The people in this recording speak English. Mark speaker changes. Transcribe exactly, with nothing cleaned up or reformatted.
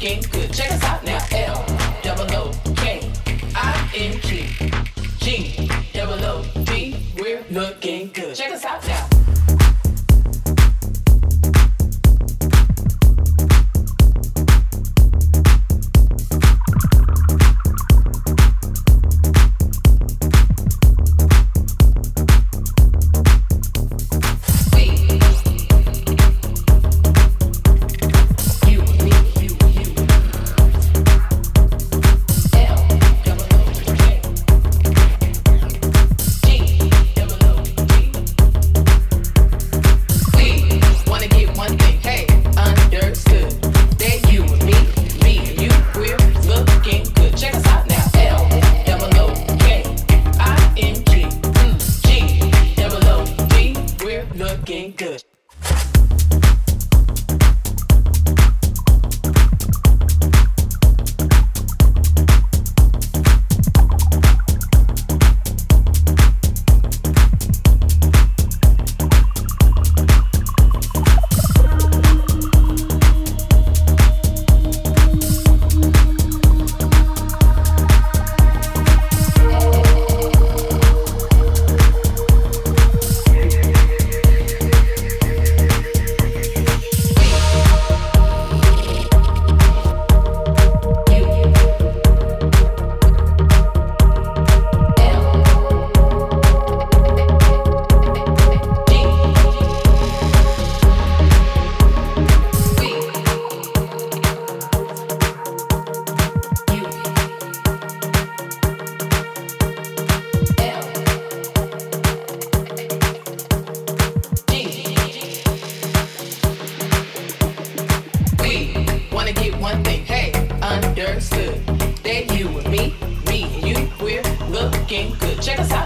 Speaker 1: looking good. Check us out now. L double O K I N G G double O D. We're looking good. Check us out now. Looking good. One thing, hey, understood that you and me, me and you, we're looking good. Check us out.